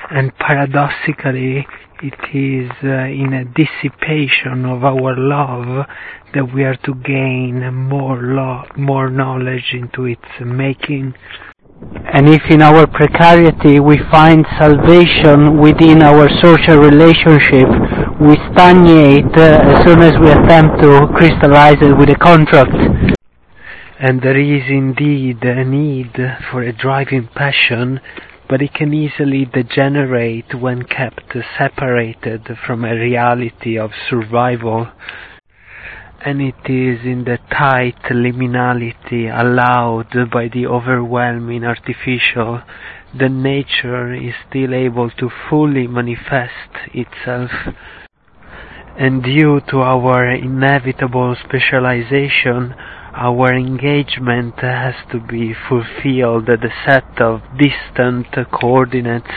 And paradoxically, it is in a dissipation of our love that we are to gain more knowledge into its making. And if in our precarity we find salvation within our social relationship, we stagnate as soon as we attempt to crystallize it with a contract. And there is indeed a need for a driving passion, but it can easily degenerate when kept separated from a reality of survival. And it is in the tight liminality allowed by the overwhelming artificial that nature is still able to fully manifest itself. And due to our inevitable specialization, our engagement has to be fulfilled at a set of distant coordinates.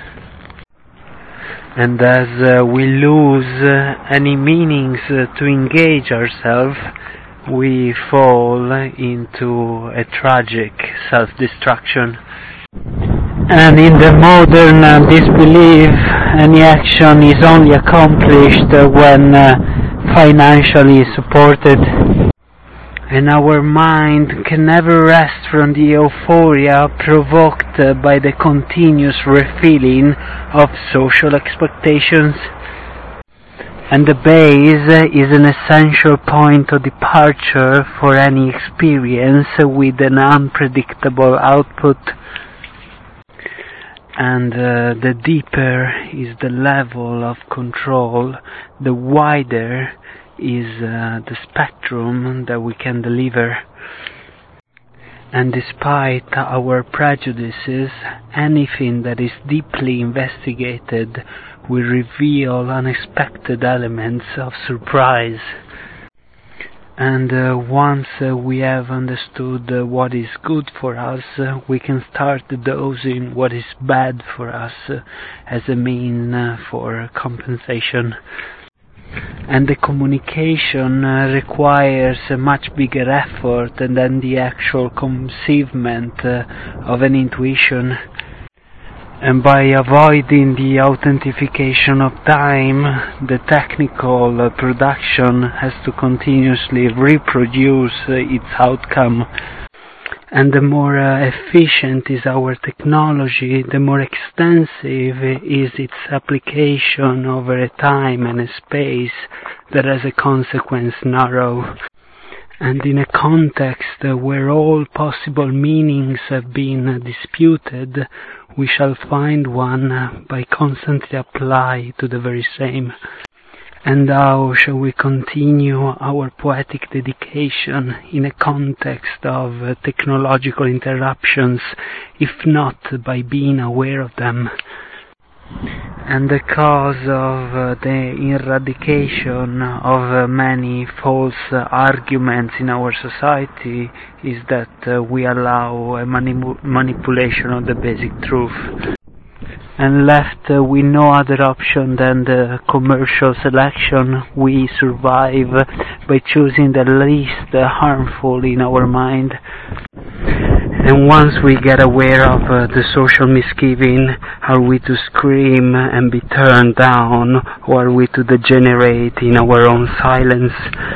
And as we lose any meanings to engage ourselves, we fall into a tragic self-destruction. And in the modern disbelief, any action is only accomplished when financially supported. And our mind can never rest from the euphoria provoked by the continuous refilling of social expectations. And the base is an essential point of departure for any experience with an unpredictable output. And the deeper is the level of control, the wider is the spectrum that we can deliver. And despite our prejudices, anything that is deeply investigated will reveal unexpected elements of surprise. And once we have understood what is good for us, we can start dosing what is bad for us as a mean for compensation. And the communication requires a much bigger effort than the actual conceivement of an intuition. And by avoiding the authentication of time, the technical production has to continuously reproduce its outcome. And the more efficient is our technology, the more extensive is its application over a time and a space that as a consequence narrow. And in a context where all possible meanings have been disputed, we shall find one by constantly apply to the very same. And how shall we continue our poetic dedication in a context of technological interruptions, if not by being aware of them? And the cause of the eradication of many false arguments in our society is that we allow a manipulation of the basic truth. And left with no other option than the commercial selection, we survive by choosing the least harmful in our mind. And once we get aware of the social misgiving, are we to scream and be turned down, or are we to degenerate in our own silence?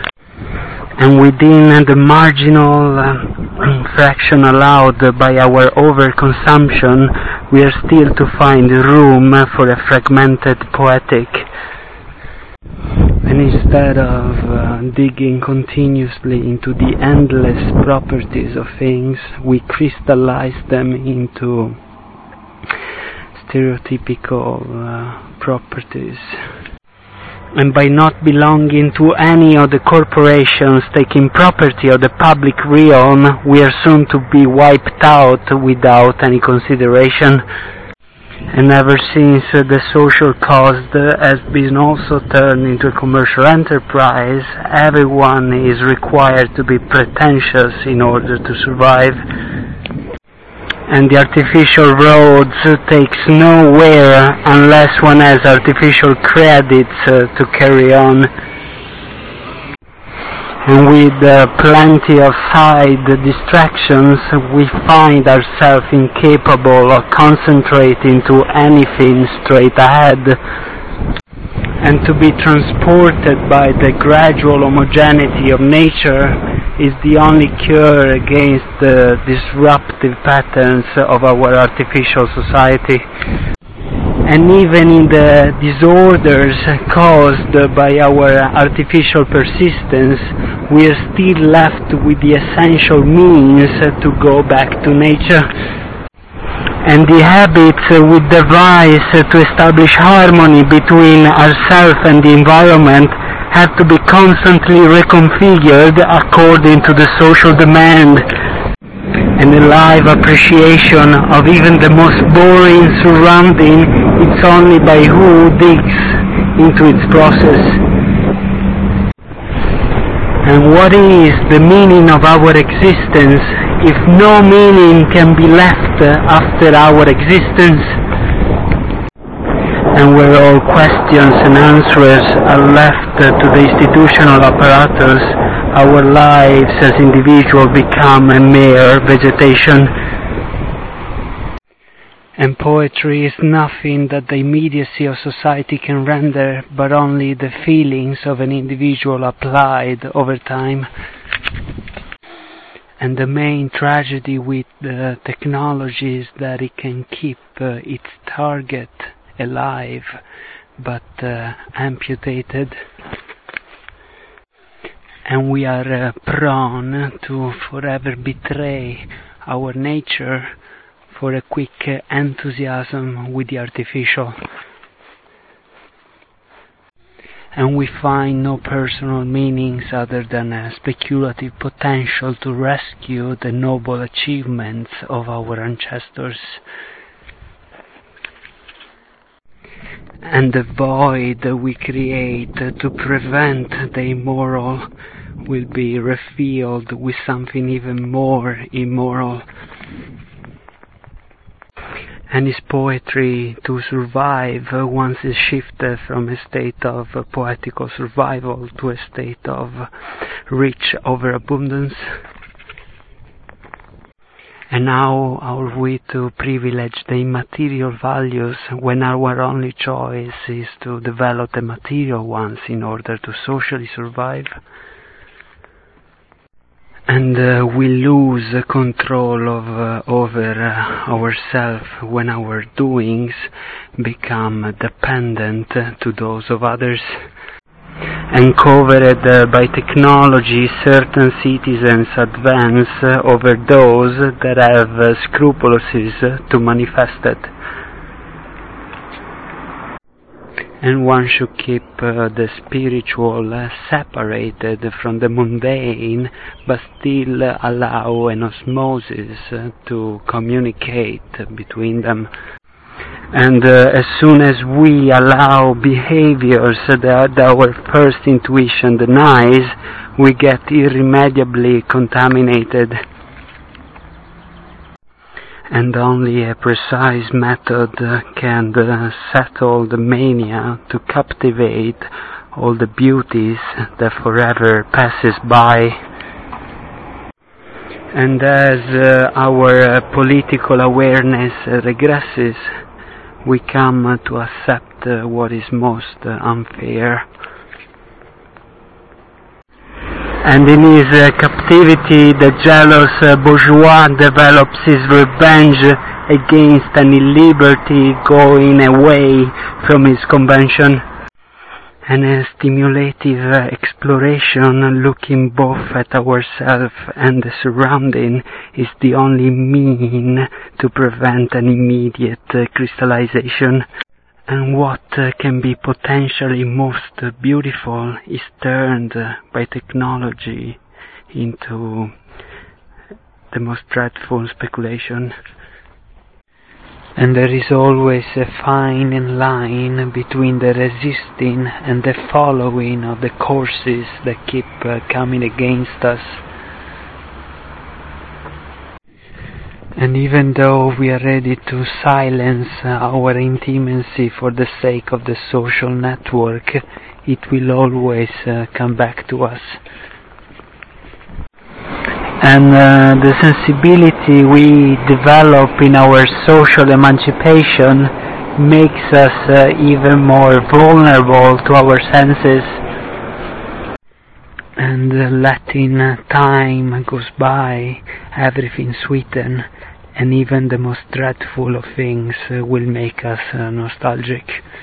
And within the marginal fraction allowed by our overconsumption, we are still to find room for a fragmented poetic. And instead of digging continuously into the endless properties of things, we crystallize them into stereotypical properties. And by not belonging to any of the corporations taking property of the public realm, we are soon to be wiped out without any consideration. And ever since the social cause has been also turned into a commercial enterprise, everyone is required to be pretentious in order to survive. And the artificial roads takes nowhere unless one has artificial credits to carry on. And with plenty of side distractions, we find ourselves incapable of concentrating to anything straight ahead. And to be transported by the gradual homogeneity of nature is the only cure against the disruptive patterns of our artificial society. And even in the disorders caused by our artificial persistence, we are still left with the essential means to go back to nature. And the habits we devise to establish harmony between ourselves and the environment have to be constantly reconfigured according to the social demand. And a live appreciation of even the most boring surrounding, it's only by who digs into its process. And what is the meaning of our existence if no meaning can be left after our existence? And where all questions and answers are left to the institutional apparatus, our lives as individuals become a mere vegetation. And poetry is nothing that the immediacy of society can render, but only the feelings of an individual applied over time. And the main tragedy with the technology is that it can keep its target alive, but amputated. And we are prone to forever betray our nature for a quick enthusiasm with the artificial. And we find no personal meanings other than a speculative potential to rescue the noble achievements of our ancestors. And the void we create to prevent the immoral will be refilled with something even more immoral. And is poetry to survive once it's shifted from a state of poetical survival to a state of rich overabundance? And how are we to privilege the immaterial values when our only choice is to develop the material ones in order to socially survive? And we lose control over ourselves when our doings become dependent to those of others. And covered by technology, certain citizens advance over those that have scruples to manifest it. And one should keep the spiritual separated from the mundane, but still allow an osmosis to communicate between them. And as soon as we allow behaviors that our first intuition denies, we get irremediably contaminated. And only a precise method can settle the mania to captivate all the beauties that forever passes by. And as our political awareness regresses, we come to accept what is most unfair. And in his captivity, the jealous bourgeois develops his revenge against any liberty going away from his convention. And a stimulative exploration looking both at ourselves and the surrounding is the only mean to prevent an immediate crystallization. And what can be potentially most beautiful is turned by technology into the most dreadful speculation. And there is always a fine line between the resisting and the following of the courses that keep coming against us. And even though we are ready to silence our intimacy for the sake of the social network, it will always come back to us. And the sensibility we develop in our social emancipation makes us even more vulnerable to our senses, and letting time goes by, everything sweeten, and even the most dreadful of things will make us nostalgic.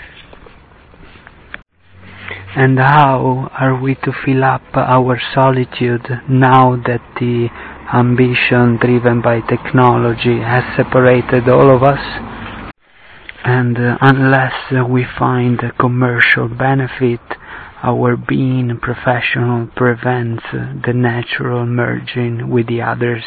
And how are we to fill up our solitude now that the ambition driven by technology has separated all of us? And unless we find a commercial benefit, our being professional prevents the natural merging with the others.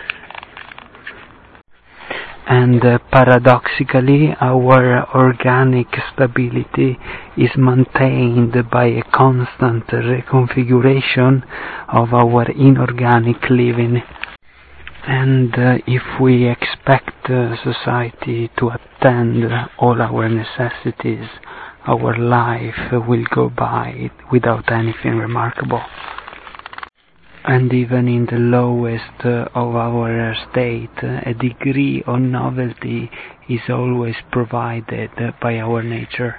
And paradoxically, our organic stability is maintained by a constant reconfiguration of our inorganic living. And if we expect society to attend all our necessities, our life will go by without anything remarkable. And even in the lowest of our state, a degree of novelty is always provided by our nature.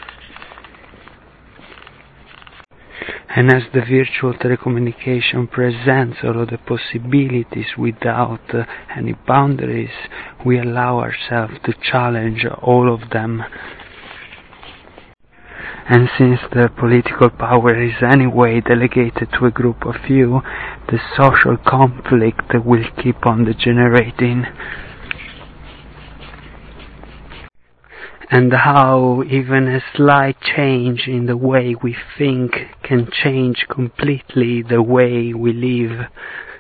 And as the virtual telecommunication presents all of the possibilities without any boundaries, we allow ourselves to challenge all of them. And since the political power is anyway delegated to a group of few, the social conflict will keep on degenerating. And how even a slight change in the way we think can change completely the way we live.